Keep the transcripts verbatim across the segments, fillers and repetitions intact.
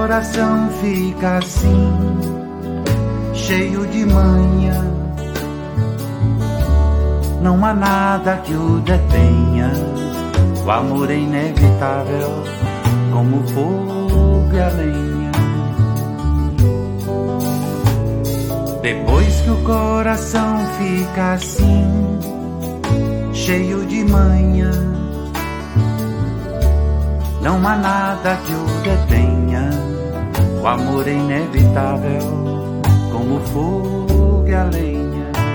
coração fica assim, cheio de manha, não há nada que o detenha. O amor é inevitável, como o fogo e a lenha. Depois que o coração fica assim, cheio de manha, não há nada que o detenha. O amor é inevitável, como o fogo e a lenha.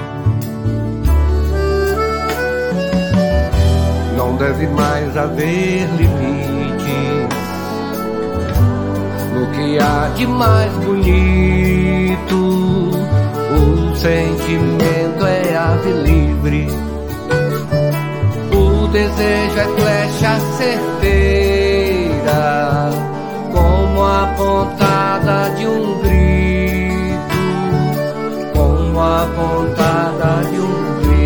Não deve mais haver limites no que há de mais bonito. O sentimento é ave livre, o desejo é flecha certeira, como a pontada de um grito, como a pontada de um grito.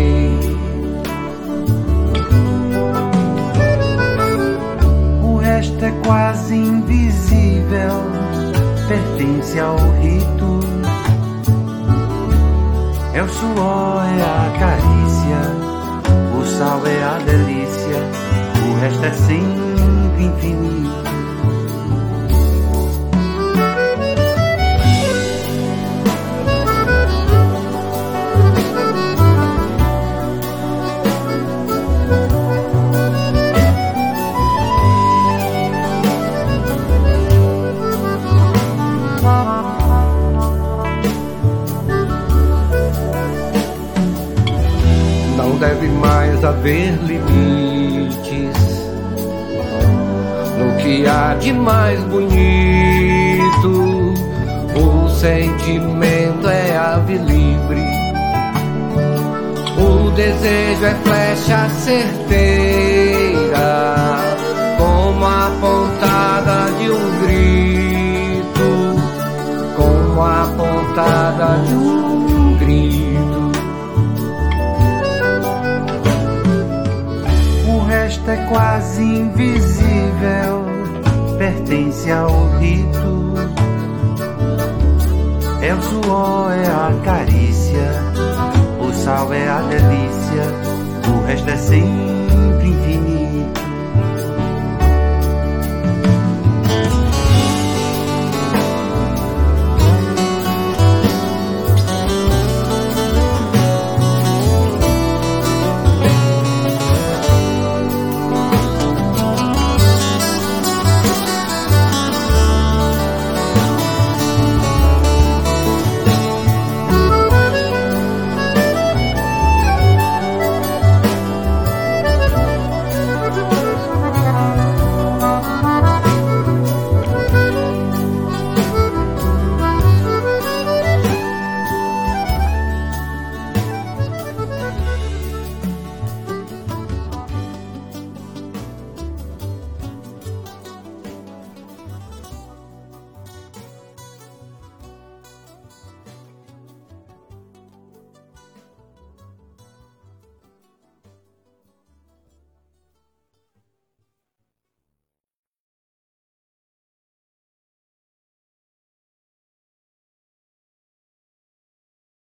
O resto é quase invisível, pertence ao rito. É o suor, é a carícia, o sal é a delícia, o resto é sempre infinito. Não deve mais haver limites no que há de mais bonito. O sentimento é ave livre, o desejo é flecha certeira, como a pontada de um grito, como a pontada de um grito. O resto é quase invisível, pertence ao rito. É o suor, é a carícia, o sal é a delícia, o resto é sempre infinito.